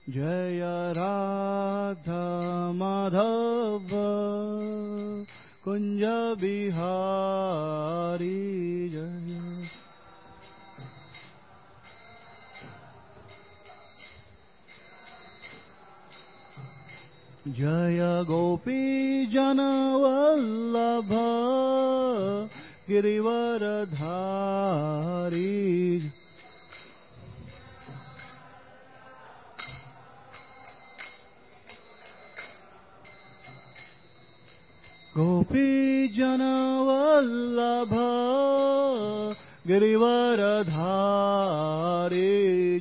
जय राधा माधव कुंज बिहारी जय। जय गोपी जन वल्लभ गिरिवरधारी। गोपी जन वल्लभ गिरिवरधारी।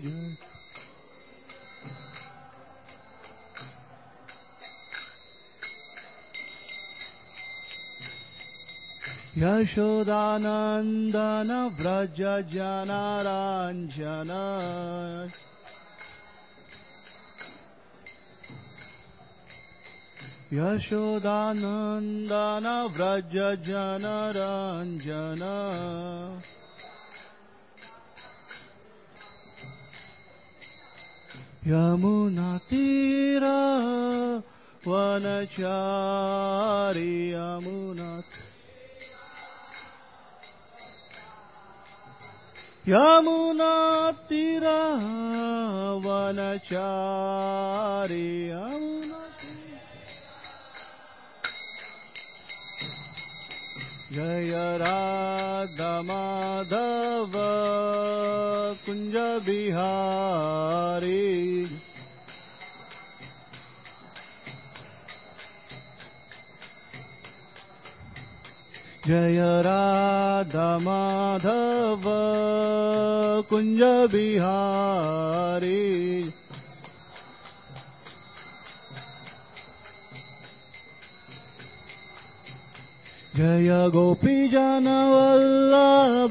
यशोदानंदन व्रज जनारंजन। यशोदानंदन व्रज जनारंजन। यमुना तीरा वनचारी। यमुना तीरा वनचारी। जय राधा माधव कुंज बिहारी। जय राधा माधव कुंज बिहारी। जय गोपी जन वल्लभ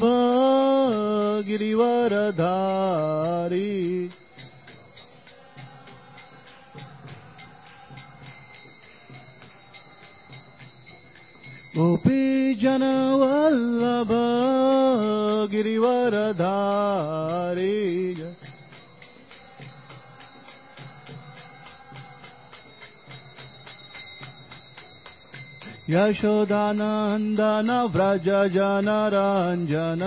गिरिवरधारी। गोपी जन वल्लभ गिरिवरधारी। यशोदानंदन व्रज जनारंजन।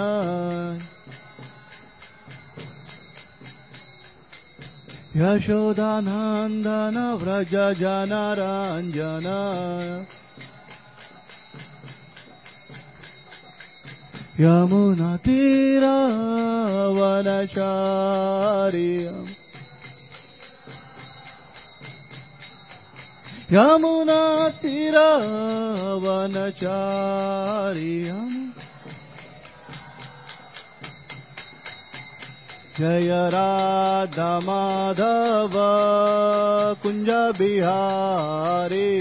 यशोदानंदन व्रज जनारंजन। यमुना तीरा वनचारी। यमुना तीरा वनचारी। जय राधा माधव कुंज बिहारी।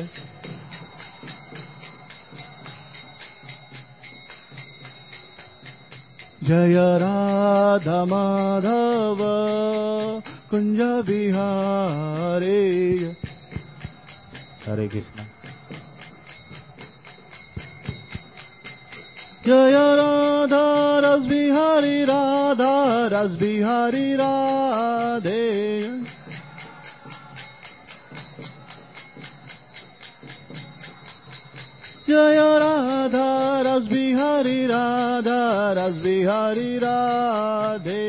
जय राधा माधव कुंज बिहारी। हरे कृष्ण। जय राधा रस बिहारी राधा रस बिहारी राधे। जय राधा रस बिहारी राधा रस बिहारी राधे।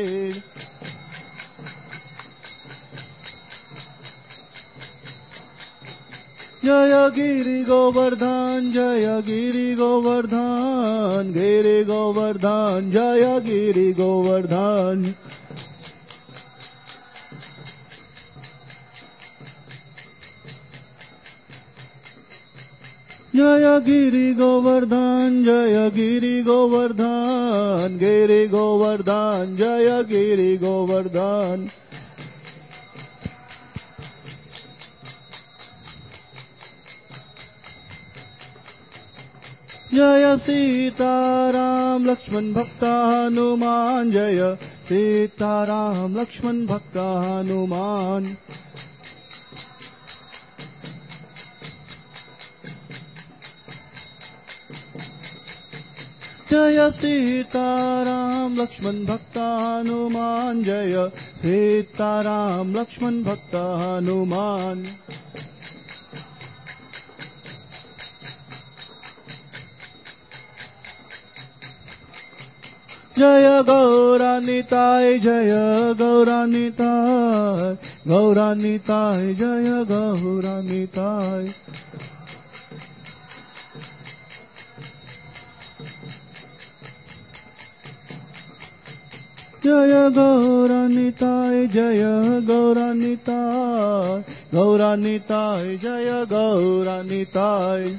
जय गिरि गोवर्धन जय गिरि गोवर्धन गिरि गोवर्धन जय गिरि गोवर्धन। जय गिरि गोवर्धन जय गिरि गोवर्धन गिरि गोवर्धन जय गिरि गोवर्धन। जय सीताराम लक्ष्मण भक्त हनुमान। जय सीताराम लक्ष्मण भक्त हनुमान। जय सीताराम लक्ष्मण भक्ता हनुमान जय सीताराम लक्ष्मण भक्ता हनुमान जय गौरानिताय जय गौरानिताय गौरानिताय जय गौरानिताय जय गौरानिताय जय गौरानिताय गौरानिताय जय गौरानिताय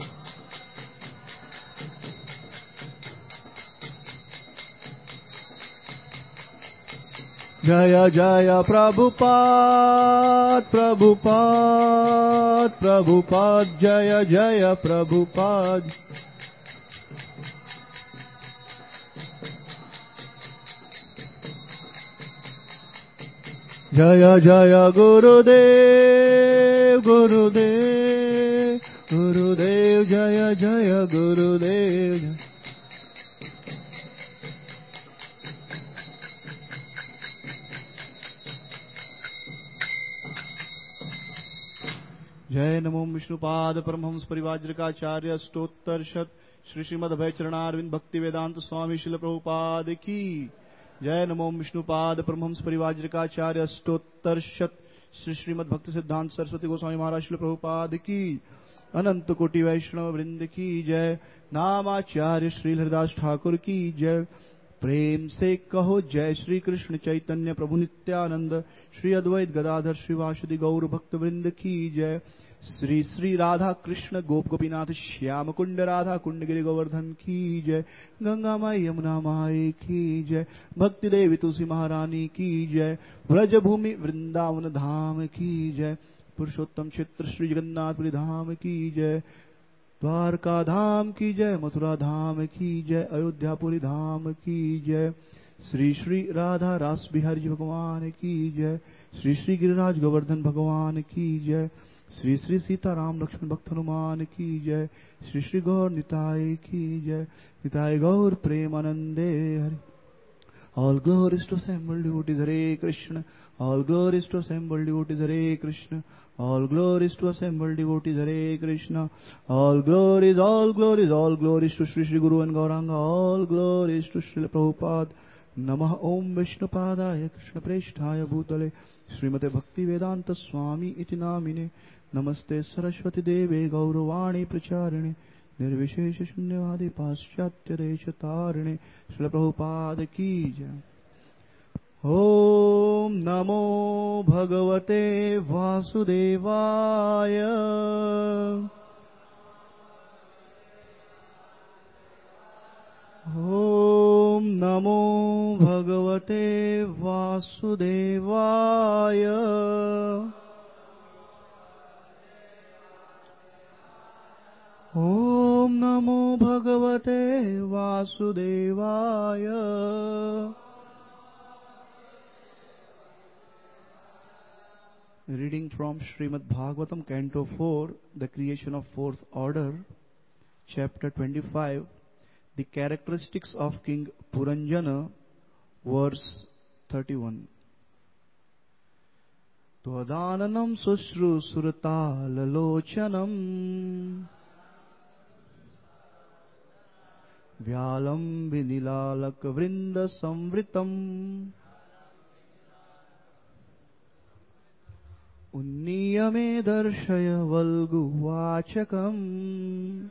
जय जय प्रभुपाद प्रभुपाद प्रभुपाद जय जय प्रभुपाद जय जय गुरुदेव गुरुदेव गुरुदेव जय जय गुरुदेव जय नमो विष्णुपाद परमहंस परिव्राजकाचार्य स्तोत्र शत श्री श्रीमद अभय चरणारविंद भक्ति वेदांत स्वामी शिल प्रभुपाद की जय नमो विष्णुपाद परमहंस परिव्राजकाचार्य स्तोत्र शत श्री श्रीमद भक्ति सिद्धांत सरस्वती गोस्वामी महाराज शिल प्रभुपाद की अनंत कोटि वैष्णव वृंद की जय नामाचार्य श्री हरिदास ठाकुर की जय प्रेम से कहो जय श्री कृष्ण चैतन्य प्रभु नित्यानंद श्री अद्वैत गदाधर श्रीवासुदेव गौर भक्त वृंद की जय श्री श्री राधा कृष्ण गोप गोपीनाथ श्याम कुंड राधा कुंड गिरि गोवर्धन की जय गंगा माई यमुना माई की जय भक्ति देवी तुलसी महारानी की जय व्रज भूमि वृंदावन धाम की जय पुरुषोत्तम क्षेत्र श्री जगन्नाथपुरी धाम की जय द्वारका धाम की जय मथुरा धाम की जय अयोध्यापुरी धाम की जय श्री श्री राधा रास बिहारी जी भगवान की जय श्री श्री गिरिराज गोवर्धन भगवान की जय श्री श्री सीताराम लक्ष्मण भक्त हनुमान की जय श्री श्री गौर निताय की जय निताय गौर प्रेमानंदे Hari All glories to assembled devotees, Hare Krishna. All glories to assembled devotees, Hare Krishna. All glories to assembled devotees, Hare Krishna. All glories, all glories, all glories to Shri Shri Guru and Gauranga. All glories to Srila Prabhupada. Namah Om Vishnupadaya Krishna Presthaya Bhutale Srimate Bhakti Vedanta Swami Iti Namine Namaste Saraswati Deve Gauravani Pracharine निर्विशेष शून्यवादी पाश्चात्य देश तारिणे श्रील प्रभुपाद की जय। ओम नमो भगवते वासुदेवाय ओम नमो भगवते वासुदेवाय ओम नमो भगवते वासुदेवाय। Reading from Srimad Bhagavatam, Canto 4, The Creation of Fourth Order, Chapter 25, The Characteristics of King Puranjana, verse 31. Tvadananam susru surtalalocanam Vyalam vinilalak vrinda samvritam Unniyame darshaya valgu vachakam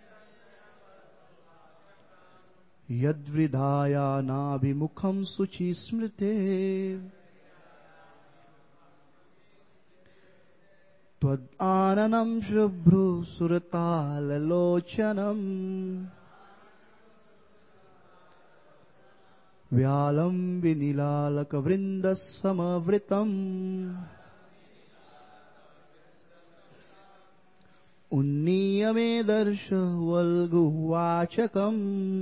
Yadvridhaya nabhimukham suchi smrite Tvadananam shrubhru surtalalocanam Vyalam vinilalaka vrinda samavritam Unniyame darsha valgu vachakam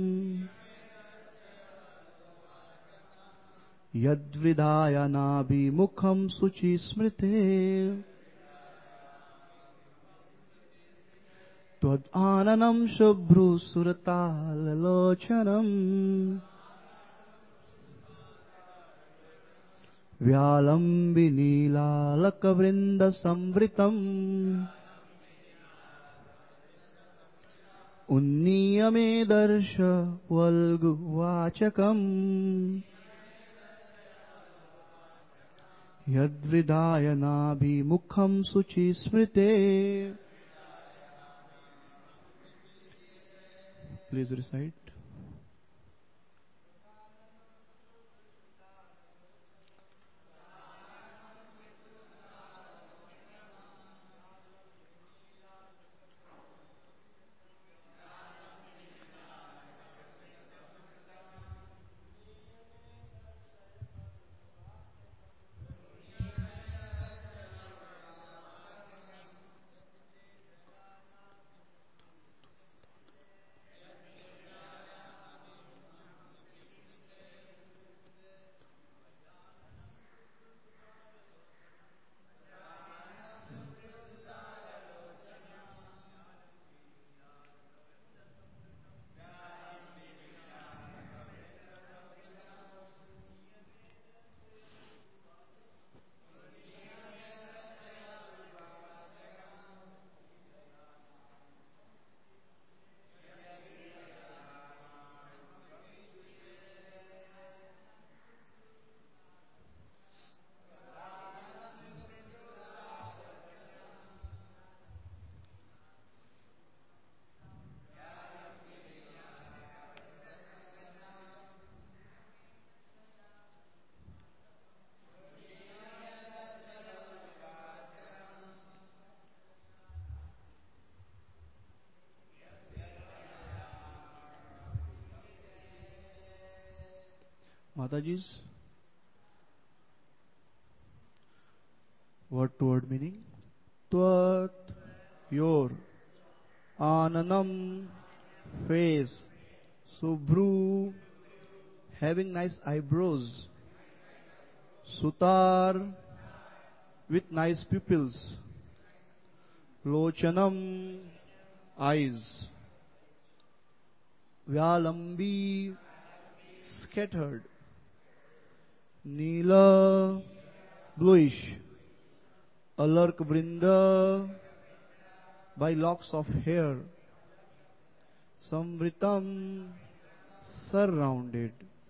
Yadvridhaya nabhi mukham suchi smrite त्वदाननं शुभ्रुसुरताललोचनम् व्यालम्बिनीलालकवृन्दसंवृतम् उन्नीय मे दर्श वल्गुवाचकम् यद्विदाय नाभिमुखं शुचिस्मृते. Please recite. Mataji's word to word meaning. Tvat, your. Ananam, face. Subhru, having nice eyebrows. Sutar, with nice pupils. Lochanam, eyes. Vyalambi, scattered. Neela, bluish. Alark Vrinda, by locks of hair. Samvritam, surrounded.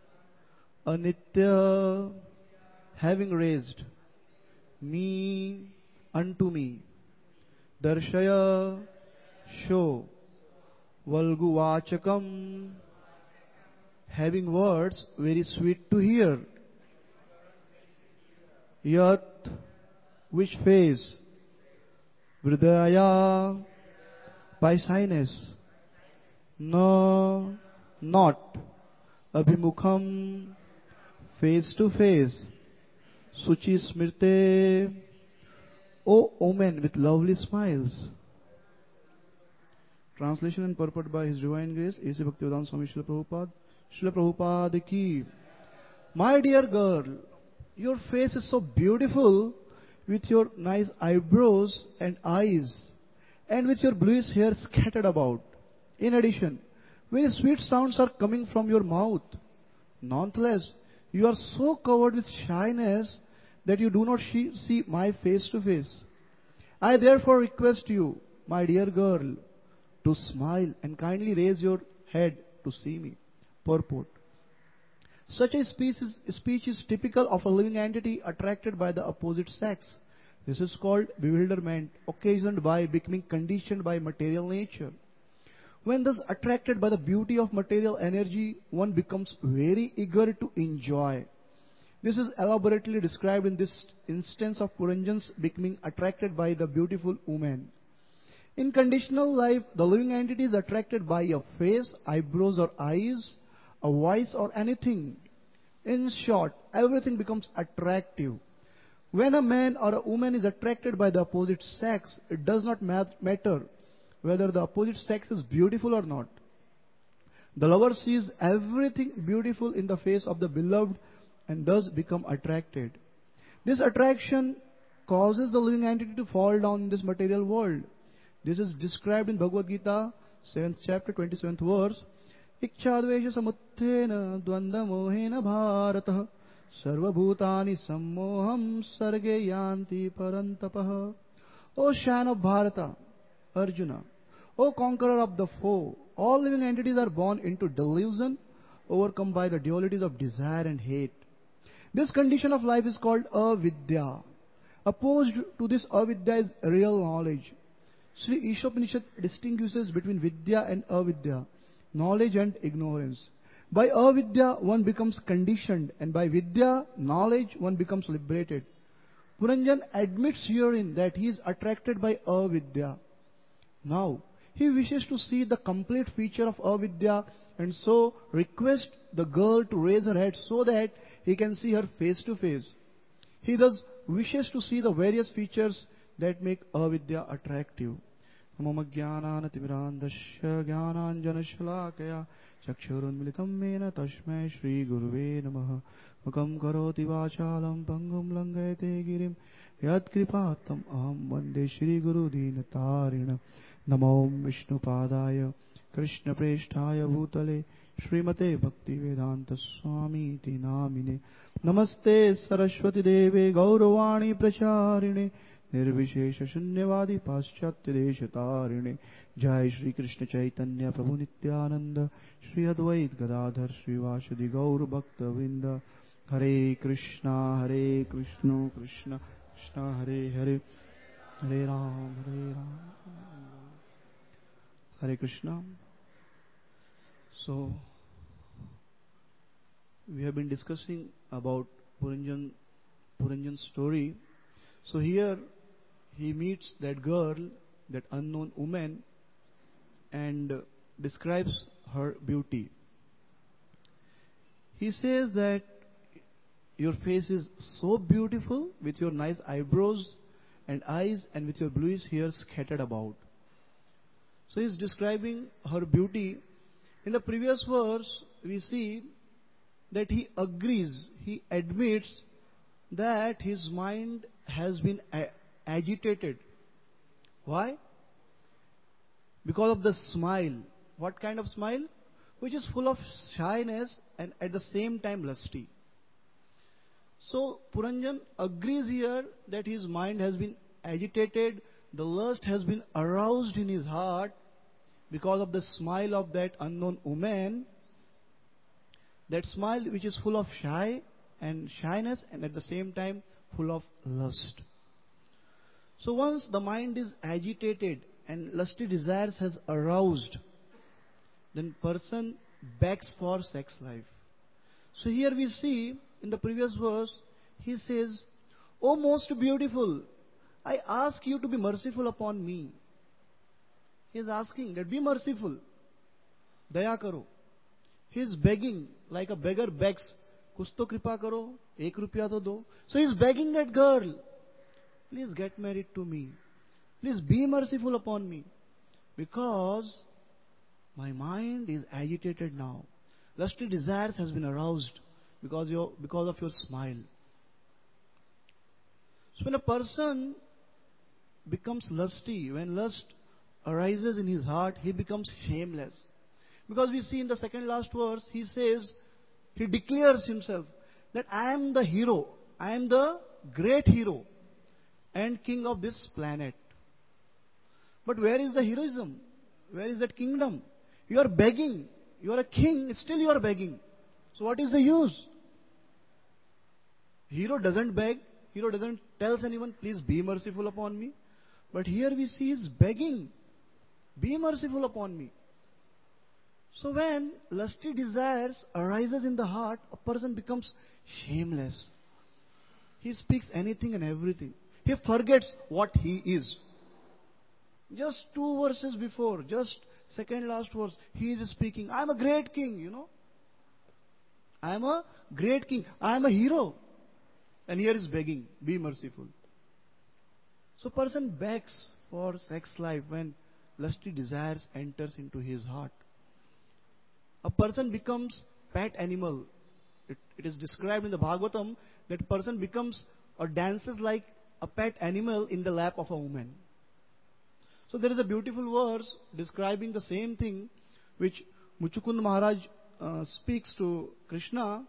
Anitya, having raised. Me, unto me. Darshaya, show. Valguvachakam, having words very sweet to hear. Yat, which face? Vridaya, by shyness. No, not. Abhimukham, face to face. Suchi Smrte, O omen with lovely smiles. Translation and purport by His Divine Grace, A.C. Bhaktivedanta Swami Srila Prabhupada. Srila Prabhupada ki. My dear girl, your face is so beautiful with your nice eyebrows and eyes and with your bluish hair scattered about. In addition, very sweet sounds are coming from your mouth. Nonetheless, you are so covered with shyness that you do not see my face to face. I therefore request you, my dear girl, to smile and kindly raise your head to see me. Purport. Such a speech is typical of a living entity attracted by the opposite sex. This is called bewilderment, occasioned by becoming conditioned by material nature. When thus attracted by the beauty of material energy, one becomes very eager to enjoy. This is elaborately described in this instance of Puranjan's becoming attracted by the beautiful woman. In conditional life, the living entity is attracted by a face, eyebrows or eyes, a voice or anything. In short, everything becomes attractive. When a man or a woman is attracted by the opposite sex, it does not matter whether the opposite sex is beautiful or not. The lover sees everything beautiful in the face of the beloved and thus become attracted. This attraction causes the living entity to fall down in this material world. This is described in Bhagavad Gita, 7th chapter, 27th verse. Ikchadvesha samuttena dvanda mohena bharatah sarvabhutani sammoham sarge yanti parantapah. O Shan of Bharata, Arjuna, O conqueror of the foe, all living entities are born into delusion, overcome by the dualities of desire and hate. This condition of life is called avidya. Opposed to this avidya is real knowledge. Sri Ishopanishad distinguishes between vidya and avidya, knowledge and ignorance. By avidya one becomes conditioned, and by vidya, knowledge, one becomes liberated. Puranjan admits herein that he is attracted by avidya. Now, he wishes to see the complete feature of avidya, and so requests the girl to raise her head so that he can see her face to face. He thus wishes to see the various features that make avidya attractive. Namo jnanatimirandasya jnananjanashalakaya chakshurunmilitam mena tasmai Shri Guruve Namaha. Mukam karoti vachalam pangum langayate girim yad kripatam aham vande Shri Guru Dinatarina. Namo Vishnu Padaya Krishna Presthaya Bhutale Srimate Bhakti Vedanta Swami Iti Namine. Namaste Saraswati Deve Gauravani Pracharine Nirvishesha Shunyavadi Paschatya Deshatarine. Jai Shri Krishna Chaitanya Prabhu Nityananda Shri Advait Gadadhar Shri Vasadi Gaur Bhakta Vrinda. Hare Krishna Krishna Krishna Hare Hare Hare Ram Hare Krishna. So, we have been discussing about Puranjan's story. So here he meets that girl, that unknown woman, and describes her beauty. He says that your face is so beautiful with your nice eyebrows and eyes and with your bluish hair scattered about. So he is describing her beauty. In the previous verse, we see that he agrees, he admits that his mind has been agitated. Why? Because of the smile. What kind of smile? Which is full of shyness and at the same time lusty. So Puranjan agrees here that his mind has been agitated, the lust has been aroused in his heart because of the smile of that unknown woman. That smile which is full of shyness and at the same time full of lust. So once the mind is agitated and lusty desires has aroused, then person begs for sex life. So here we see in the previous verse, he says, "O most beautiful, I ask you to be merciful upon me." He is asking that be merciful. Daya karo. He is begging like a beggar begs. Kuch to kripa karo, ek rupya to do. So he is begging that girl, please get married to me. Please be merciful upon me. Because my mind is agitated now. Lusty desires has been aroused because of your smile. So when a person becomes lusty, when lust arises in his heart, he becomes shameless. Because we see in the second last verse, he says, he declares himself that I am the hero, I am the great hero and king of this planet. But where is the heroism? Where is that kingdom? You are begging. You are a king, still you are begging. So what is the use? Hero doesn't beg. Hero doesn't tell anyone, please be merciful upon me. But here we see he is begging, be merciful upon me. So when lusty desires arises in the heart, a person becomes shameless. He speaks anything and everything. He forgets what he is. Just 2 verses before, just second last verse, he is speaking, I am a great king, I am a great king. I am a hero. And here is begging, be merciful. So person begs for sex life when lusty desires enters into his heart. A person becomes pet animal. It is described in the Bhagavatam that a person becomes or dances like a pet animal in the lap of a woman. So there is a beautiful verse describing the same thing which Muchukund Maharaj speaks to Krishna.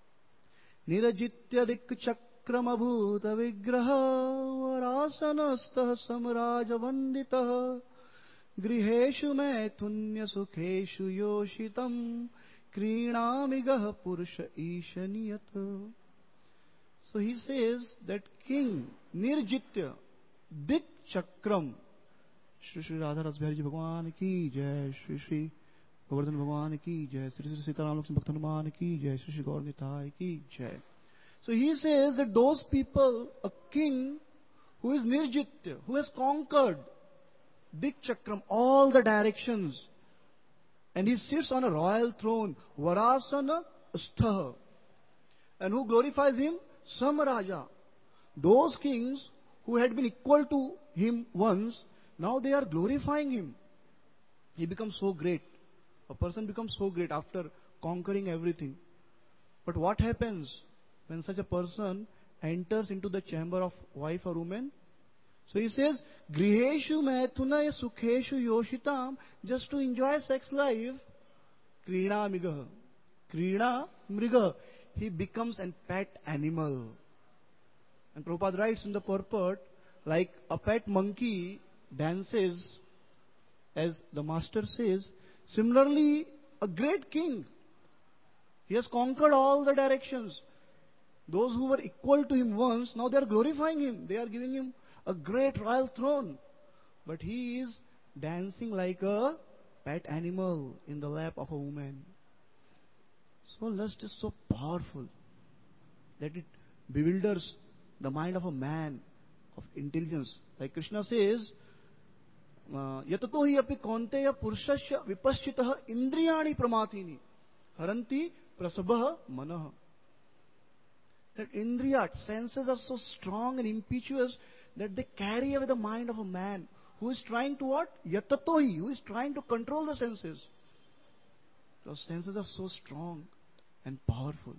Nirajitya dik chakramabhuta vigraha varasanastah samraja vanditah griheshu maithunya sukheshu yoshitam krinamigah purusha ishaniyat. So he says that king Nirjitya dik chakram, Shri Shri Radha Rasbihari Ji Bhagwan ki jai, Shri Shri Govardhan Bhagwan ki jai, Shri Shri Sitaram Lakshmi Bhakta Hanuman ki jai, Shri Shri Gaur Nitai ki jai. So he says that those people, a king who is Nirjitya, who has conquered Dik Chakram, all the directions, and he sits on a royal throne, Varasana Stha, and who glorifies him? Samaraja. Those kings who had been equal to him once, now they are glorifying him. He becomes so great. A person becomes so great after conquering everything. But what happens when such a person enters into the chamber of wife or woman? So he says, Griheshu maithunaya sukheshu yoshitam, just to enjoy sex life, Krina mriga. Krina mriga. He becomes a pet animal. And Prabhupada writes in the purport, like a pet monkey dances, as the master says, similarly, a great king, he has conquered all the directions. Those who were equal to him once, now they are glorifying him. They are giving him a great royal throne. But he is dancing like a pet animal in the lap of a woman. So lust is so powerful that it bewilders the mind of a man of intelligence. Like Krishna says, Yatato hi api kaunteya purushasya vipaschitah indriyani pramatini haranti prasabha manah. That indriya, senses are so strong and impetuous that they carry away the mind of a man who is trying to what? Yatatohi, who is trying to control the senses. Those senses are so strong and powerful.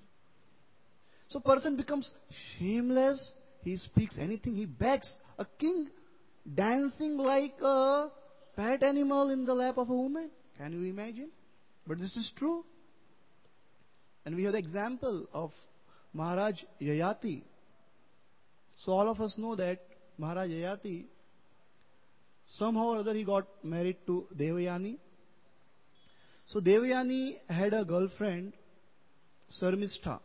So person becomes shameless, he speaks anything, he begs. A king dancing like a pet animal in the lap of a woman. Can you imagine? But this is true. And we have the example of Maharaj Yayati. So all of us know that Maharaj Yayati, somehow or other he got married to Devayani. So Devayani had a girlfriend, Sarmistha.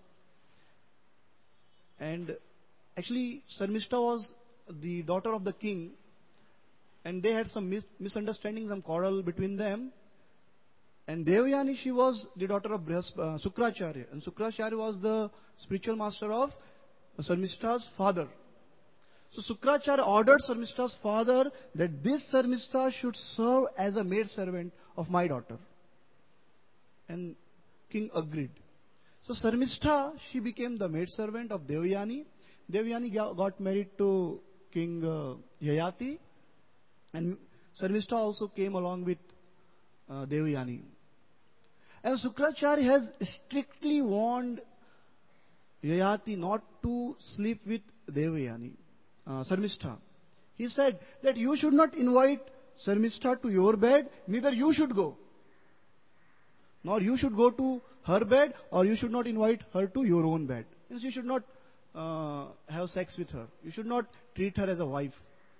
And actually Sarmistha was the daughter of the king, and they had some misunderstanding, some quarrel between them. And Devayani, she was the daughter of Sukracharya, and Sukracharya was the spiritual master of Sarmistha's father. So Sukracharya ordered Sarmistha's father that this Sarmistha should serve as a maid servant of my daughter. And king agreed. So Sarmistha, she became the maid servant of Devayani. Devayani got married to King Yayati, and Sarmistha also came along with Devayani. And Sukracharya has strictly warned Yayati not to sleep with Devayani, Sarmistha. He said that you should not invite Sarmistha to your bed, neither you should go. Nor you should go to her bed, or you should not invite her to your own bed. Means you should not have sex with her. You should not treat her as a wife.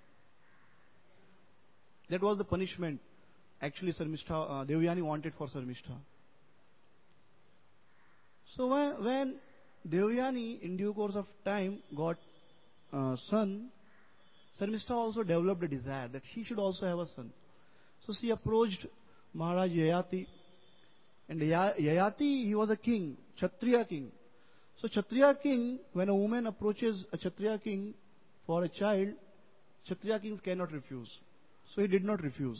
That was the punishment actually Devayani wanted for Sarmistha. So when Devayani in due course of time got a son, Sarmistha also developed a desire that she should also have a son. So she approached Maharaj Yayati. And Yayati, he was a king, Kshatriya king. So Kshatriya king, when a woman approaches a Kshatriya king for a child, Kshatriya kings cannot refuse. So he did not refuse.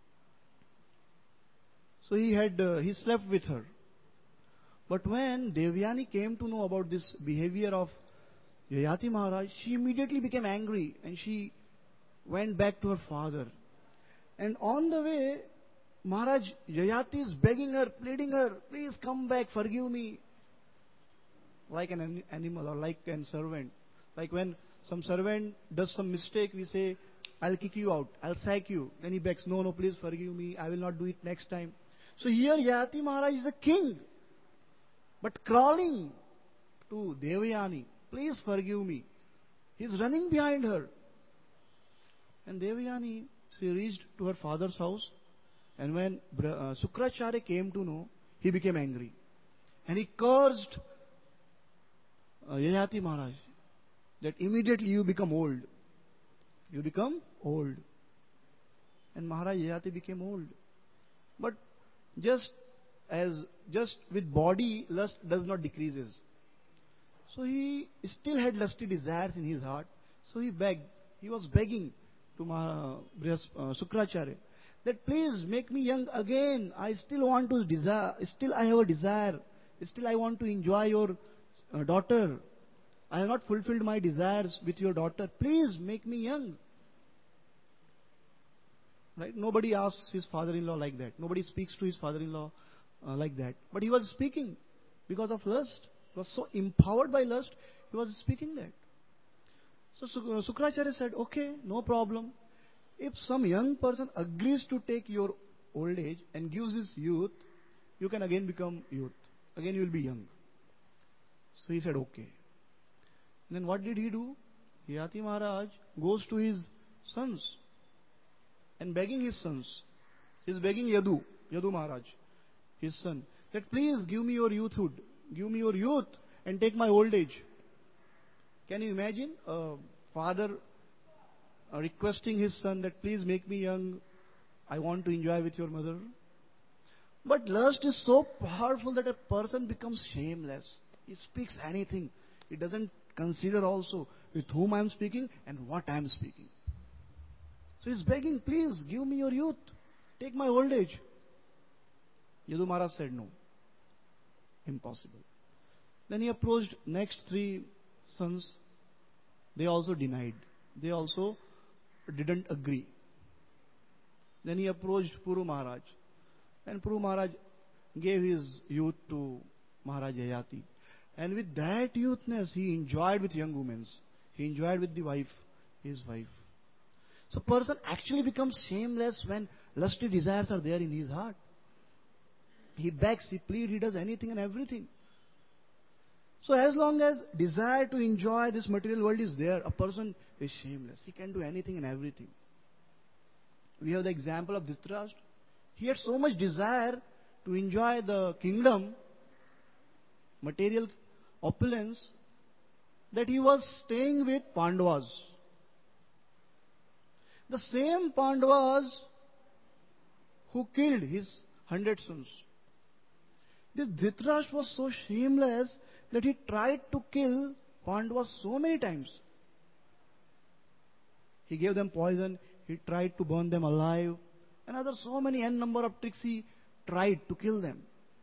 So he slept with her. But when Devayani came to know about this behavior of Yayati Maharaj, she immediately became angry and she went back to her father. And on the way, Maharaj Yayati is begging her, pleading her, please come back, forgive me. Like an animal or like a servant. Like when some servant does some mistake, we say, I'll kick you out. I'll sack you. Then he begs, no, no, please forgive me. I will not do it next time. So here Yayati Maharaj is a king, but crawling to Devayani, please forgive me. He's running behind her. And Devayani, she reached to her father's house. And when Sukracharya came to know, he became angry. And he cursed Yayati Maharaj that immediately you become old. You become old. And Maharaj Yayati became old. But just with body, lust does not decreases. So he still had lusty desires in his heart. So he begged. He was begging to Sukracharya that please make me young again. I still want to desire. Still I have a desire. Still I want to enjoy your daughter. I have not fulfilled my desires with your daughter. Please make me young. Right? Nobody asks his father-in-law like that. Nobody speaks to his father-in-law like that. But he was speaking because of lust. He was so empowered by lust, he was speaking that. So Sukracharya said, okay, no problem. If some young person agrees to take your old age and gives his youth, you can again become youth. Again you will be young. So he said, okay. And then what did he do? Yayati Maharaj goes to his sons and begging his sons. He is begging Yadu Maharaj, his son, that please give me your youthhood. Give me your youth and take my old age. Can you imagine a father requesting his son that please make me young, I want to enjoy with your mother? But lust is so powerful that a person becomes shameless. He speaks anything. He doesn't consider also with whom I am speaking and what I am speaking. So he's begging, please give me your youth, take my old age. Yadu Maharaj said no. Impossible. Then he approached next three sons. They also denied. They also didn't agree. Then he approached Puru Maharaj. And Puru Maharaj gave his youth to Maharaj Yayati. And with that youthness, he enjoyed with young women. He enjoyed with the wife, his wife. So person actually becomes shameless when lusty desires are there in his heart. He begs, he pleads, he does anything and everything. So as long as desire to enjoy this material world is there, a person is shameless. He can do anything and everything. We have the example of Dhritarashtra. He had so much desire to enjoy the kingdom, material opulence, that he was staying with Pandavas. The same Pandavas who killed his 100 sons. This Dhritarashtra was so shameless that he tried to kill Pandavas so many times. He gave them poison, he tried to burn them alive, and other so many n number of tricks he tried to kill them.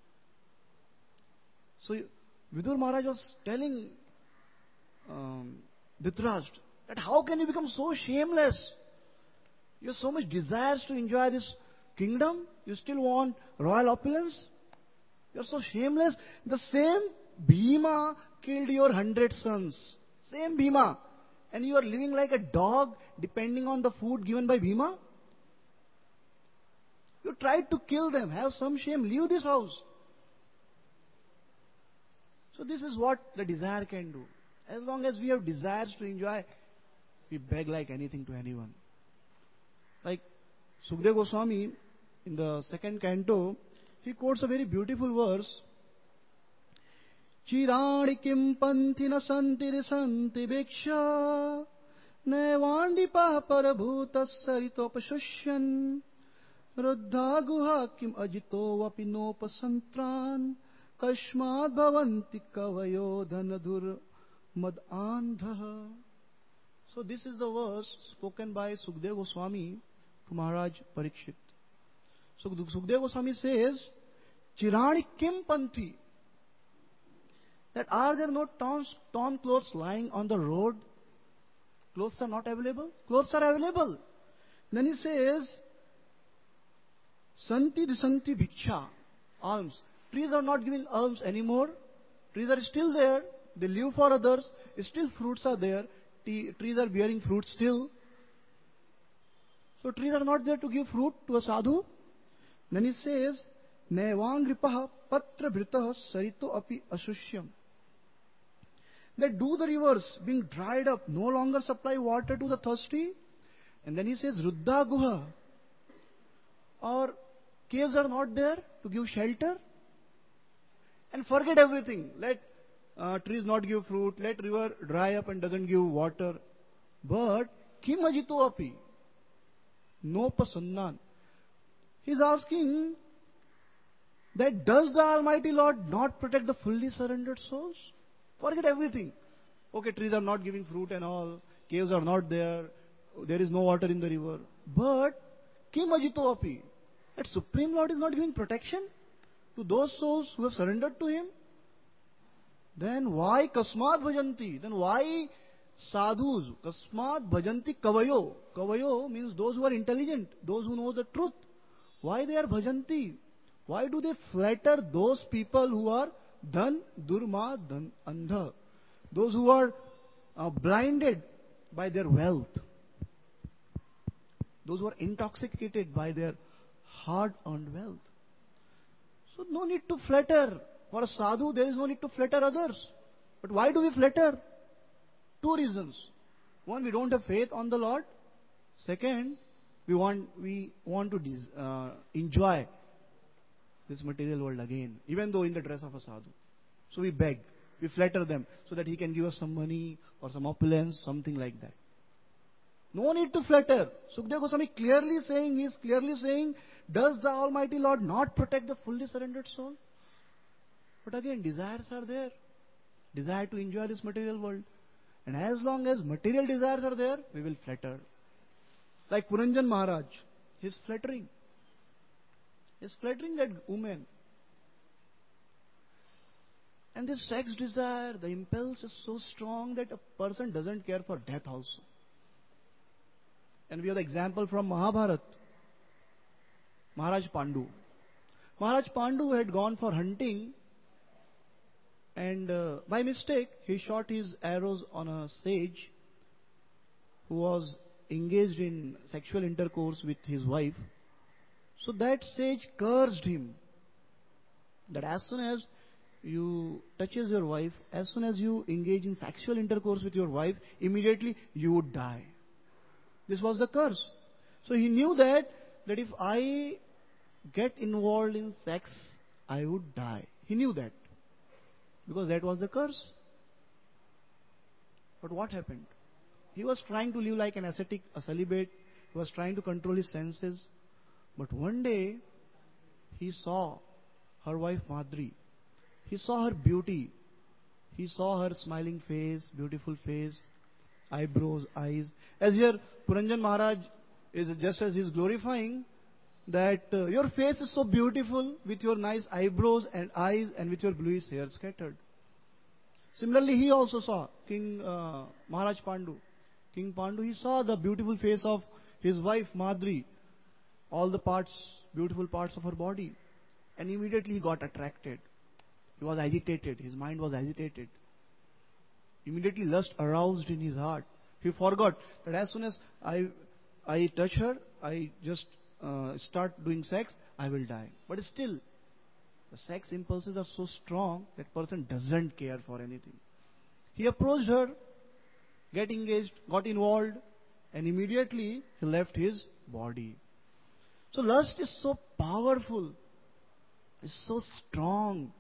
So Vidur Maharaj was telling Dhritarashtra that how can you become so shameless? You have so much desires to enjoy this kingdom, you still want royal opulence? You are so shameless. The same Bhima killed your 100 sons. Same Bhima. And you are living like a dog depending on the food given by Bhima? You tried to kill them. Have some shame. Leave this house. So this is what the desire can do. As long as we have desires to enjoy, we beg like anything to anyone. Like Sukadeva Goswami in the second canto, he quotes a very beautiful verse. Chirani kim panthi na santi santi bhiksha nevandi parabhuta saritopashushyan ruddha guha kim ajito vapinopasantran kashmad bhavanti kavayo dhanadur madandha. So this is the verse spoken by Sukadeva Goswami to Maharaj Parikshit. So Sukadeva Goswami says, Chirani kim panthi? That are there no torn clothes lying on the road? Clothes are not available? Clothes are available. Then he says, Santi disanti bhiksha, alms. Trees are not giving alms anymore. Trees are still there. They live for others. Still fruits are there. Trees are bearing fruit still. So trees are not there to give fruit to a sadhu. Then he says, Nevangripah patra bhritah sarito api asushyam. That do the rivers being dried up no longer supply water to the thirsty? And then he says, Ruddha guha. Or caves are not there to give shelter? And forget everything. Let trees not give fruit. Let river dry up and doesn't give water. But kim ajito api? No pasannan. He's asking that does the Almighty Lord not protect the fully surrendered souls? Forget everything. Okay, trees are not giving fruit and all. Caves are not there. There is no water in the river. But kim ajito api? That Supreme Lord is not giving protection to those souls who have surrendered to Him? Then why kasmad bhajanti? Then why sadhus? Kasmad bhajanti kavayo. Kavayo means those who are intelligent, those who know the truth. Why they are bhajanti? Why do they flatter those people who are dhan, durma, dhan, andha? Those who are blinded by their wealth. Those who are intoxicated by their hard-earned wealth. So no need to flatter. For a sadhu, there is no need to flatter others. But why do we flatter? Two reasons. One, we don't have faith on the Lord. Second, we want to enjoy this material world again, even though in the dress of a sadhu. So we beg, we flatter them so that he can give us some money or some opulence, something like that. No need to flatter. Sukadeva Goswami is clearly saying, does the Almighty Lord not protect the fully surrendered soul? But again, desires are there. Desire to enjoy this material world. And as long as material desires are there, we will flatter. Like Puranjan Maharaj, he's flattering. He's flattering that woman. And this sex desire, the impulse is so strong that a person doesn't care for death also. And we have the example from Mahabharata. Maharaj Pandu. Maharaj Pandu had gone for hunting, and by mistake he shot his arrows on a sage who was engaged in sexual intercourse with his wife. So that sage cursed him that as soon as you touches your wife, as soon as you engage in sexual intercourse with your wife, immediately you would die. This was the curse. So he knew that if I get involved in sex, I would die. He knew that. Because that was the curse. But what happened? He was trying to live like an ascetic, a celibate. He was trying to control his senses. But one day, he saw her wife Madri. He saw her beauty. He saw her smiling face, beautiful face, eyebrows, eyes. As here, Puranjan Maharaj is just as he is glorifying that your face is so beautiful with your nice eyebrows and eyes and with your bluish hair scattered. Similarly, he also saw King Maharaj Pandu. King Pandu, he saw the beautiful face of his wife Madri, all the parts, beautiful parts of her body. And immediately he got attracted. He was agitated. His mind was agitated. Immediately lust aroused in his heart. He forgot that as soon as I touch her, I just start doing sex, I will die. But still, the sex impulses are so strong that person doesn't care for anything. He approached her, got engaged, got involved, and immediately he left his body. So lust is so powerful, it's so strong,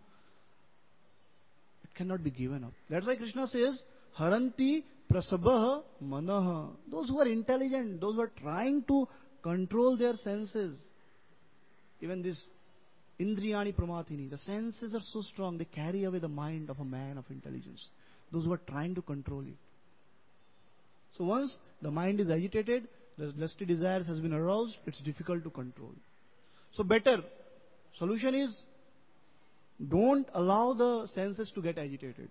it cannot be given up. That's why Krishna says, Haranti prasabha manaha. Those who are intelligent, those who are trying to control their senses, even this Indriyani Pramatini, the senses are so strong, they carry away the mind of a man of intelligence. Those who are trying to control it. So once the mind is agitated, the lusty desires has been aroused, it's difficult to control. So better, solution is, don't allow the senses to get agitated.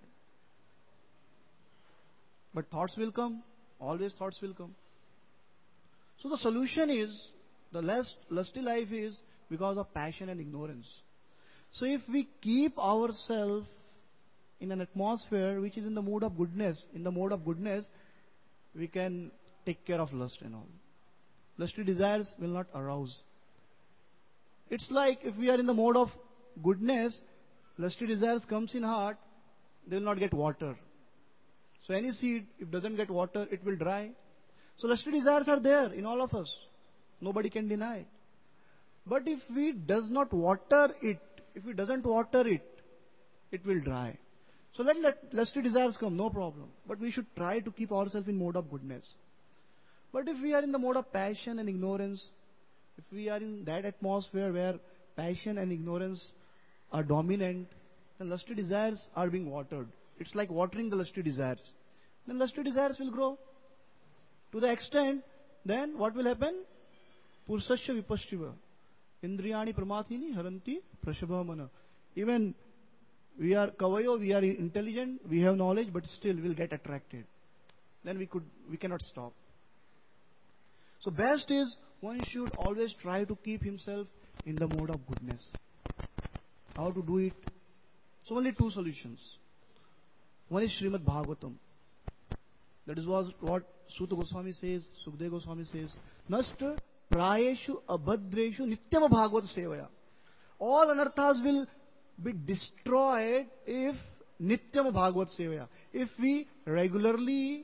But thoughts will come, always thoughts will come. So the solution is, the lusty life is because of passion and ignorance. So if we keep ourselves in an atmosphere which is in the mode of goodness, we can take care of lust and all. lusty desires will not arouse. It's like if we are in the mode of goodness, lusty desires comes in heart, they will not get water. So any seed, if it doesn't get water, it will dry. So lusty desires are there in all of us. Nobody can deny. But if we does not water it, if we doesn't water it, it will dry. So let lusty desires come, no problem. But we should try to keep ourselves in mode of goodness. But if we are in the mode of passion and ignorance, if we are in that atmosphere where passion and ignorance are dominant, then lusty desires are being watered. It's like watering the lusty desires. Then lusty desires will grow. To the extent, then what will happen? Pursasya vipashchiva. Indriyani pramathini haranti prashabhamana. Even we are kavayo, we are intelligent, we have knowledge, but still we'll get attracted. Then we cannot stop. So best is one should always try to keep himself in the mode of goodness. How to do it? So only two solutions. One is Srimad Bhagavatam. That is what Suta Goswami says, Sukdev Goswami says. Nasta prayeshu abhadreshu nityam bhagavad sevaya. All anarthas will be destroyed if nityam bhagavad sevaya. If we regularly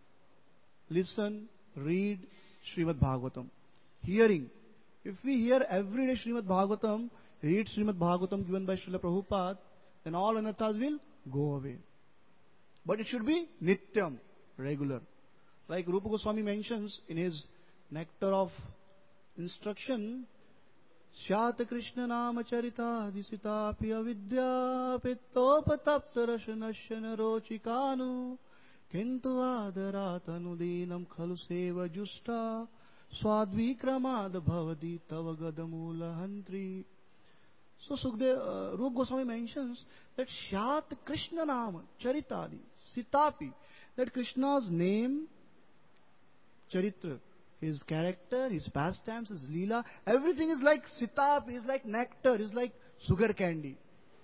listen, read Srimad Bhagavatam. Hearing. If we hear every day Srimad Bhagavatam, read Srimad Bhagavatam given by Srila Prabhupada, then all anarthas will go away. But it should be nityam, regular. Like Rupa Goswami mentions in his Nectar of Instruction, Shyata Krishna Nama Charita Disita Piya Vidya Pittopatapta Rashanashana Rochikanu Kintu Adarat Anudinam Khalu Seva Justa Swadvikramad Bhavadi Tavagadamula Hantri. So Rupa Goswami mentions that Shyat Krishna Nama Charitadi Sitapi, that Krishna's name, Charitra, his character, his pastimes, his leela, everything is like sitapi, is like nectar, is like sugar candy.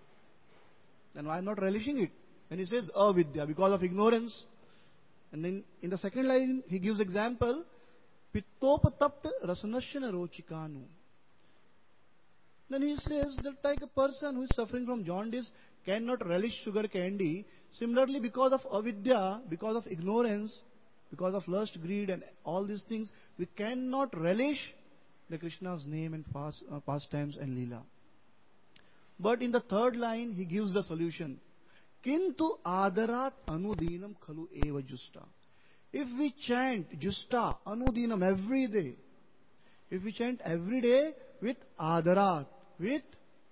Then why not relishing it? And he says avidya, because of ignorance. And then in the second line he gives example, pittopatapta rasanashana rochikanu. Then he says that like a person who is suffering from jaundice cannot relish sugar candy. Similarly, because of avidya, because of ignorance, because of lust, greed and all these things, we cannot relish the Krishna's name and pastimes and lila. But in the third line, he gives the solution. Kintu adarat anudinam khalu eva justa. If we chant justa, anudinam every day, if we chant every day with adarat, with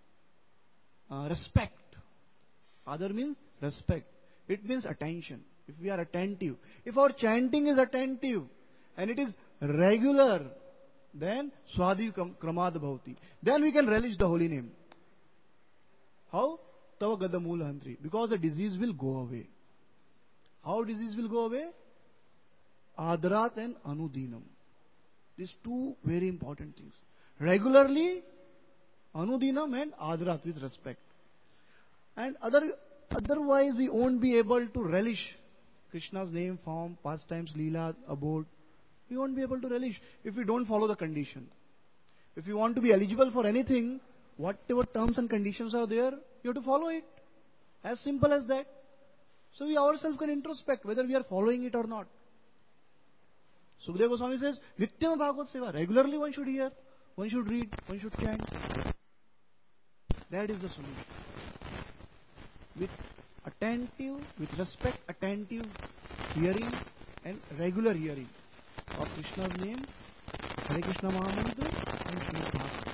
respect. Adar means respect. It means attention. If we are attentive, if our chanting is attentive and it is regular, then Swadi Kramad Bhavati. Then we can relish the holy name. How? Tava Gadamula Hantri. Because the disease will go away. How disease will go away? Adarat and Anudinam. These two very important things. Regularly, Anudinam and Adarat with respect. And otherwise we won't be able to relish Krishna's name, form, pastimes, leela, abode. We won't be able to relish if we don't follow the condition. If you want to be eligible for anything, whatever terms and conditions are there, you have to follow it. As simple as that. So we ourselves can introspect whether we are following it or not. Sukdev Goswami says, Nityam Bhagavad Seva. Regularly one should hear, one should read, one should chant. That is the solution. With attentive, with respect, attentive hearing and regular hearing of Krishna's name, Hare Krishna Mahamantra and Srimad Bhagavatam.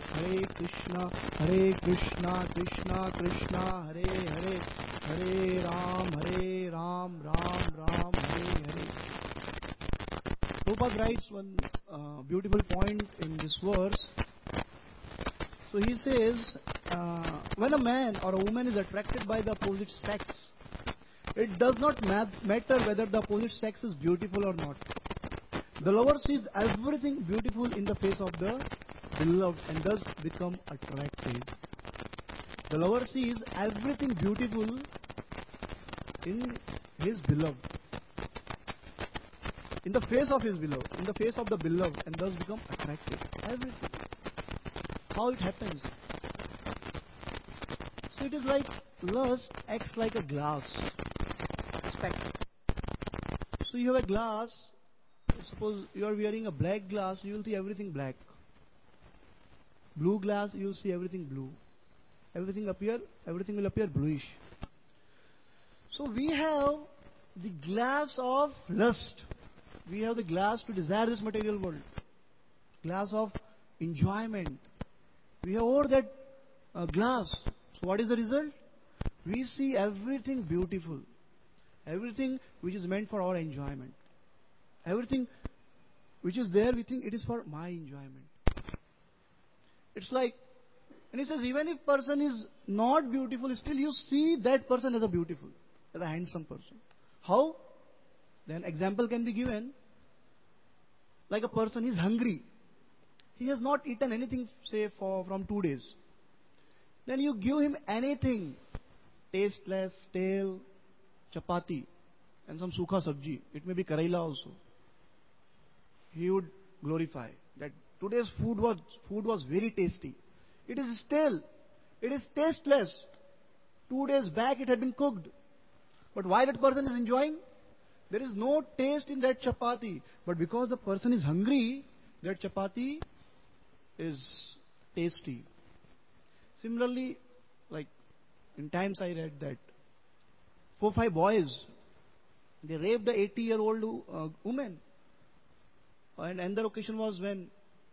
Hare Krishna, Krishna Krishna, Hare Hare, Hare Ram, Ram Ram, Hare Hare. Prabhupada writes one beautiful point in this verse. So he says, when a man or a woman is attracted by the opposite sex, it does not matter whether the opposite sex is beautiful or not. The lover sees everything beautiful in the face of the beloved and thus become attracted. The lover sees everything beautiful in his beloved. in the face of his beloved, in the face of the beloved, and thus become attractive. Everything. How it happens? So it is like lust acts like a glass speck. So you have a glass. Suppose you are wearing a black glass, you will see everything black. Blue glass, you will see everything blue. Everything will appear bluish. So we have the glass of lust. We have the glass to desire this material world. Glass of enjoyment. We have over that glass. So what is the result? We see everything beautiful. Everything which is meant for our enjoyment. Everything which is there, we think it is for my enjoyment. It's like, and he says, even if person is not beautiful, still you see that person as a beautiful, as a handsome person. How? Then example can be given. Like a person is hungry. He has not eaten anything, say, from 2 days. Then you give him anything, tasteless, stale, chapati, and some sukha sabji. It may be karaila also. He would glorify that today's food was very tasty. It is stale. It is tasteless. 2 days back it had been cooked. But why that person is enjoying? There is no taste in that chapati. But because the person is hungry, that chapati is tasty. Similarly, like in times I read that 4-5 boys, they raped the 80-year-old woman. And another occasion was when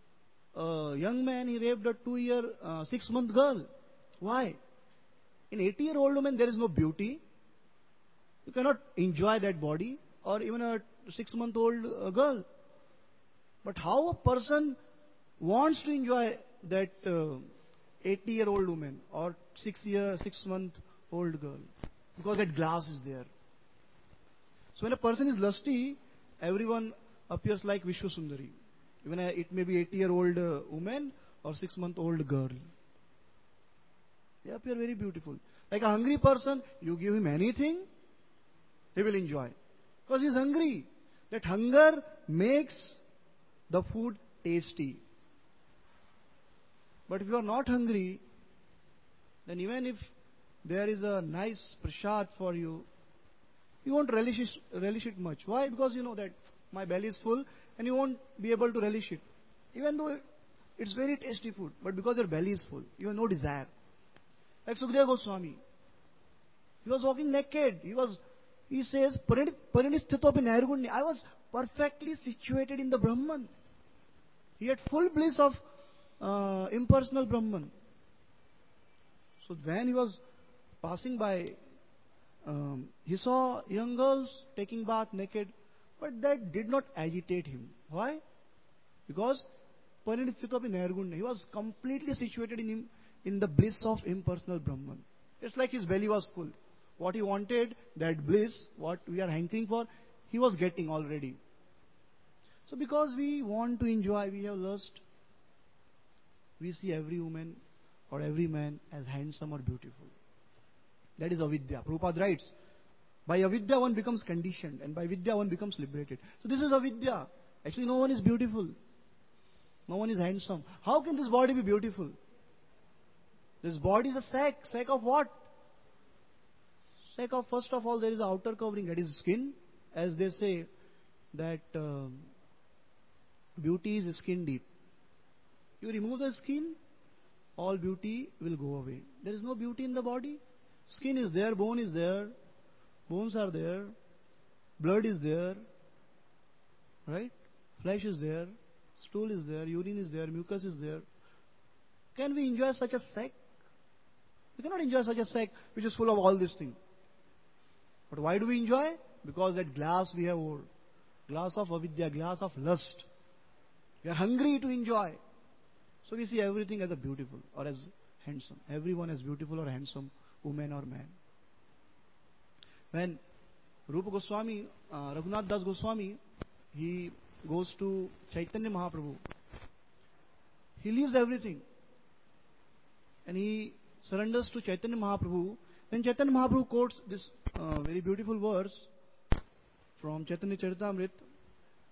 a young man, he raped a 6-month girl. Why? In 80-year-old woman there is no beauty. You cannot enjoy that body, or even a 6-month-old girl. But how a person wants to enjoy that 80-year-old woman or 6-month-old girl? Because that glass is there. So when a person is lusty, everyone appears like Vishwasundari. Even it may be 80-year-old woman or 6-month-old girl. They appear very beautiful. Like a hungry person, you give him anything, he will enjoy. Because he is hungry. That hunger makes the food tasty. But if you are not hungry, then even if there is a nice prasad for you, you won't relish it much. Why? Because you know that my belly is full and you won't be able to relish it. Even though it's very tasty food, but because your belly is full, you have no desire. Like Sukadeva Goswami. He was walking naked. He says, Parinistitopi Nairgunya. I was perfectly situated in the Brahman. He had full bliss of impersonal Brahman. So when he was passing by, he saw young girls taking bath naked, but that did not agitate him. Why? Because Parinistitopi Nairgunya. He was completely situated in the bliss of impersonal Brahman. It's like his belly was full. What he wanted, that bliss, what we are hankering for, he was getting already. So because we want to enjoy, we have lust, we see every woman or every man as handsome or beautiful. That is avidya. Prabhupada writes, by avidya one becomes conditioned, and by vidya one becomes liberated. So this is avidya. Actually no one is beautiful. No one is handsome. How can this body be beautiful? This body is a sack. Sack of what? Sack of, first of all, there is an outer covering, that is skin. As they say, that beauty is skin deep. You remove the skin, all beauty will go away. There is no beauty in the body. Skin is there, bone is there, bones are there, blood is there, right? Flesh is there, stool is there, urine is there, mucus is there. Can we enjoy such a sack? We cannot enjoy such a sack which is full of all these things. But why do we enjoy? Because that glass we have over. Glass of avidya, glass of lust. We are hungry to enjoy. So we see everything as a beautiful or as handsome. Everyone as beautiful or handsome, woman or man. When Rupa Goswami, Raghunath Das Goswami, he goes to Chaitanya Mahaprabhu, he leaves everything and he surrenders to Chaitanya Mahaprabhu. Then Chaitanya Mahaprabhu quotes this very beautiful verse from Chaitanya Charitamrita,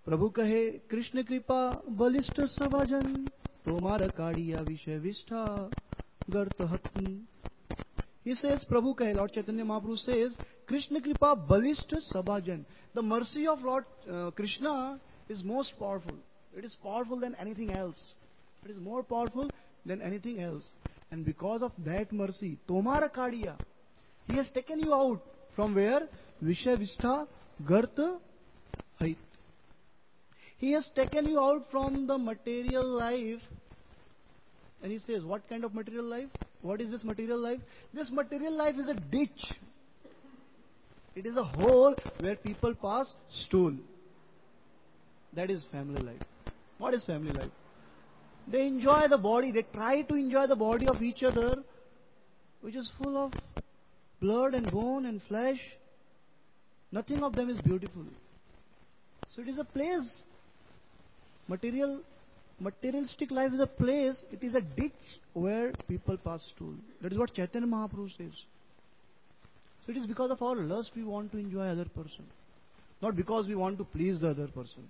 प्रभु कहे कृष्ण कृपा बलिष्ठ सभाजन तोमार काड़िया विषय विष्ठा गर्त हतन. He says, Prabhu kahe, Lord Chaitanya Mahaprabhu says, Krishna Kripa Balishta Sabhajan. The mercy of Lord Krishna is most powerful. It is powerful than anything else. It is more powerful than anything else. And because of that mercy, Tomara Kadiya, He has taken you out from where? Vishya Vistha Garta Hait. He has taken you out from the material life. And He says, what kind of material life? What is this material life? This material life is a ditch. It is a hole where people pass stool. That is family life. What is family life? They enjoy the body. They try to enjoy the body of each other, which is full of blood and bone and flesh. Nothing of them is beautiful. So it is a place. Materialistic life is a place, it is a ditch where people pass stool. That is what Chaitanya Mahaprabhu says. So it is because of our lust we want to enjoy other person. Not because we want to please the other person.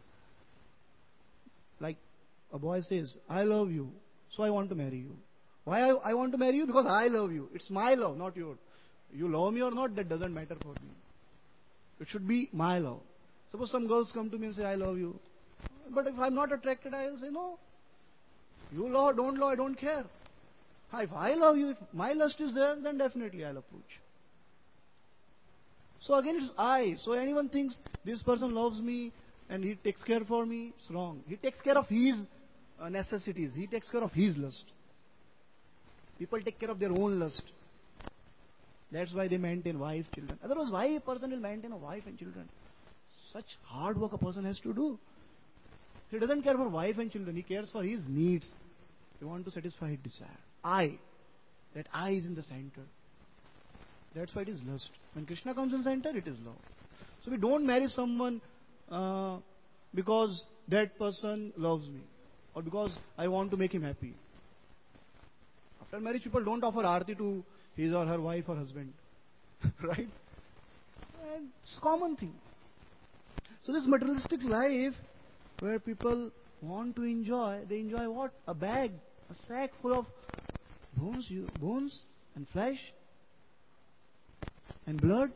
Like a boy says, I love you, so I want to marry you. Why I want to marry you? Because I love you. It's my love, not yours. You love me or not, that doesn't matter for me. It should be my love. Suppose some girls come to me and say, I love you. But if I'm not attracted, I'll say, no. You love, I don't care. If I love you, if my lust is there, then definitely I'll approach. So again, it's I. So anyone thinks this person loves me and he takes care for me, it's wrong. He takes care of his necessities. He takes care of his lust. People take care of their own lust. That's why they maintain wife, children. Otherwise, why a person will maintain a wife and children? Such hard work a person has to do. He doesn't care for wife and children. He cares for his needs. He wants to satisfy his desire. That I is in the center. That's why it is lust. When Krishna comes in center, it is love. So we don't marry someone because that person loves me or because I want to make him happy. After marriage, people don't offer arti to his or her wife or husband. Right? And it's a common thing. So this materialistic life where people want to enjoy, they enjoy what? A bag, a sack full of bones and flesh and blood.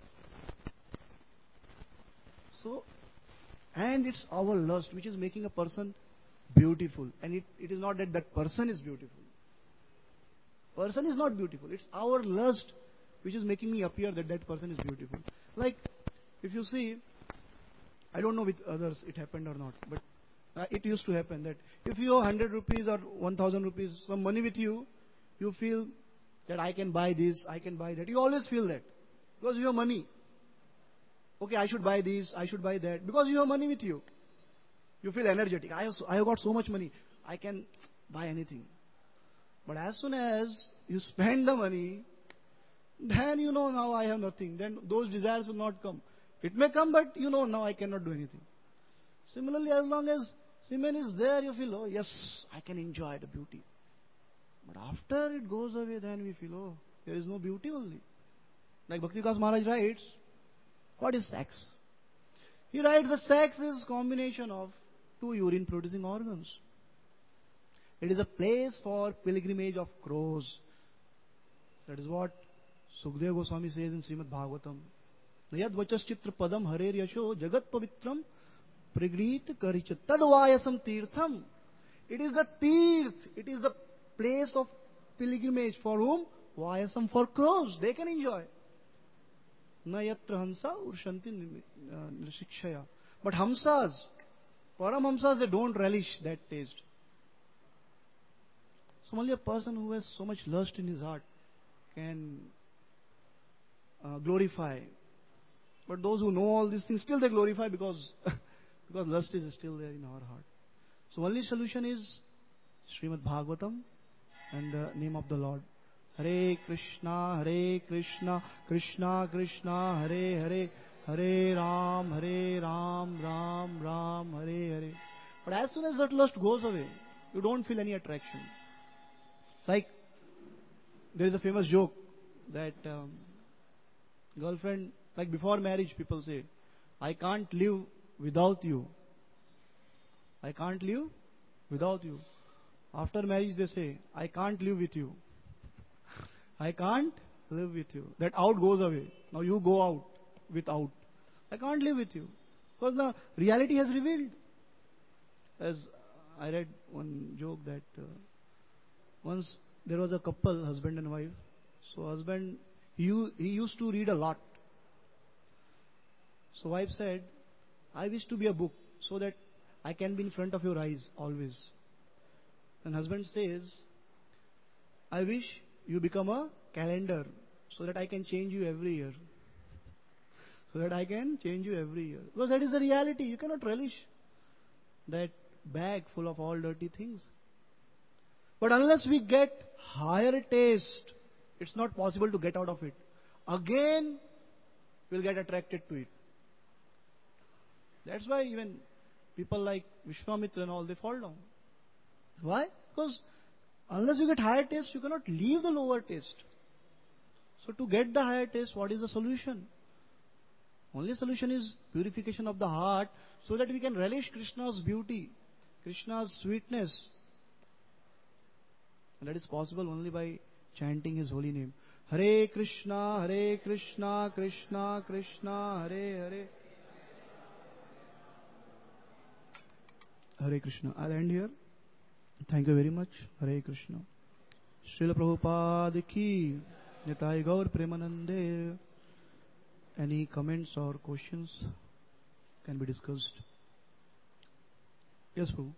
So, and it's our lust which is making a person beautiful. And it is not that that person is beautiful. Person is not beautiful. It's our lust which is making me appear that that person is beautiful. Like, if you see, I don't know with others it happened or not, but it used to happen that if you have 100 rupees or 1000 rupees, some money with you, you feel that I can buy this, I can buy that. You always feel that because you have money. Okay, I should buy this, I should buy that because you have money with you. You feel energetic. I have got so much money, I can buy anything. But as soon as you spend the money, then you know now I have nothing. Then those desires will not come. It may come, but you know now I cannot do anything. Similarly, as long as semen is there, you feel, oh yes, I can enjoy the beauty. But after it goes away, then we feel, oh, there is no beauty only. Like Bhakti Vikas Maharaj writes, what is sex? He writes that sex is combination of two urine producing organs. It is a place for pilgrimage of crows. That is what Sukadeva Goswami says in Srimad Bhagavatam. Yad vachaschitra padam harer yasho jagat pavitram prigrit karicha tadvayasam tirtham. It is the tirth. It is the place of pilgrimage for whom? Vayasam, for crows. They can enjoy. Nayatra hamsa urshanti nrishikshaya. But hamsas, paramhamsas, they don't relish that taste. So only a person who has so much lust in his heart can glorify. But those who know all these things, still they glorify because lust is still there in our heart. So only solution is Srimad Bhagavatam and the name of the Lord. Hare Krishna, Krishna Krishna, Hare Hare, Hare Ram, Ram Ram, Hare Hare. But as soon as that lust goes away, you don't feel any attraction. Like, there is a famous joke that girlfriend, like before marriage, people say, I can't live without you. I can't live without you. After marriage, they say, I can't live with you. I can't live with you. That out goes away. Now you go out without. I can't live with you. Because the reality has revealed. As I read one joke that once there was a couple, husband and wife. So husband, he used to read a lot. So wife said, I wish to be a book so that I can be in front of your eyes always. And husband says, I wish you become a calendar so that I can change you every year. So that I can change you every year. Because that is the reality. You cannot relish that bag full of all dirty things. But unless we get higher taste, it's not possible to get out of it. Again, we'll get attracted to it. That's why even people like Vishwamitra and all, they fall down. Why? Because unless you get higher taste, you cannot leave the lower taste. So to get the higher taste, what is the solution? Only solution is purification of the heart so that we can relish Krishna's beauty, Krishna's sweetness. And that is possible only by chanting His holy name. Hare Krishna, Krishna Krishna, Hare Hare. Hare Krishna. I'll end here. Thank you very much. Hare Krishna. Srila Prabhupada ki Nitai Gaur Premanande. Any comments or questions can be discussed? Yes, Prabhu.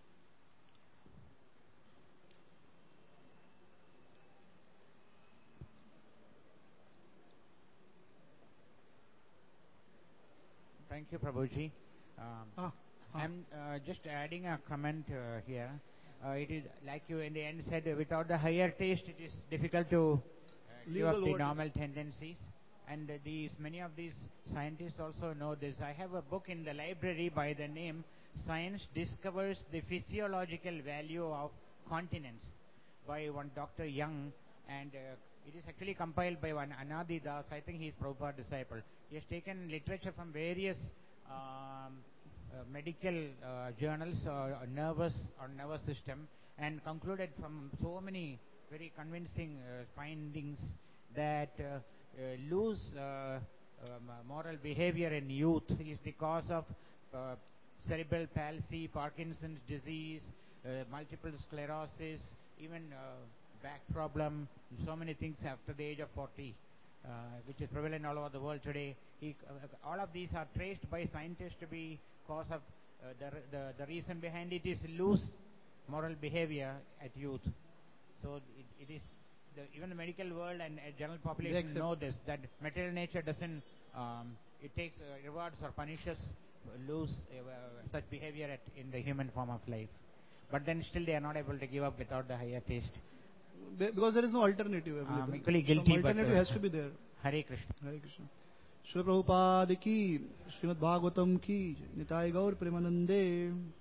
Thank you, Prabhuji. I'm just adding a comment here. It is like you in the end said, without the higher taste, it is difficult to give up the normal tendencies. And many of these scientists also know this. I have a book in the library by the name Science Discovers the Physiological Value of Continence by one Dr. Young, and it is actually compiled by one Anadi Das. I think he is Prabhupada disciple. He has taken literature from various medical journals, nervous system, and concluded from so many very convincing findings that loose moral behavior in youth is the cause of cerebral palsy, Parkinson's disease, multiple sclerosis, even back problem, so many things after the age of 40, which is prevalent all over the world today. All of these are traced by scientists to be cause of the reason behind it is loose moral behavior at youth. So it is even the medical world and general population know this, that material nature doesn't it takes rewards or punishes loose such behavior in the human form of life, but then still they are not able to give up without the higher taste because there is no alternative available. Equally guilty, some alternative has to be there. Hare Krishna. Hare Krishna. Srila Prabhupada ki, Srimad Bhagavatam ki, Nitai Gaur Premanande.